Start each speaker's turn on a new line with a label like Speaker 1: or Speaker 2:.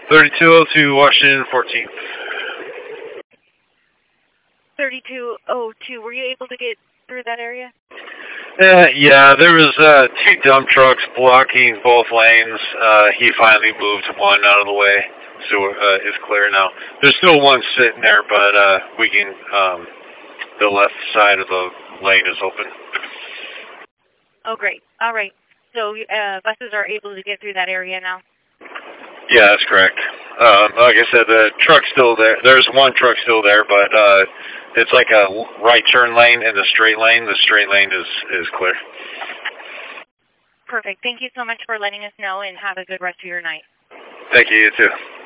Speaker 1: 3202 Washington 14th.
Speaker 2: 3202, were you able to get through that area?
Speaker 1: Yeah, there was two dump trucks blocking both lanes. He finally moved one out of the way, so it's clear now. There's still one sitting there, but we can. The left side of the lane is open.
Speaker 2: Oh, great. All right. So buses are able to get through that area now?
Speaker 1: Yeah, that's correct. Like I said, the truck's still there. There's one truck still there, but it's like a right turn lane in the straight lane. The straight lane is clear.
Speaker 2: Perfect. Thank you so much for letting us know, and have a good rest of your night.
Speaker 1: Thank you. You too.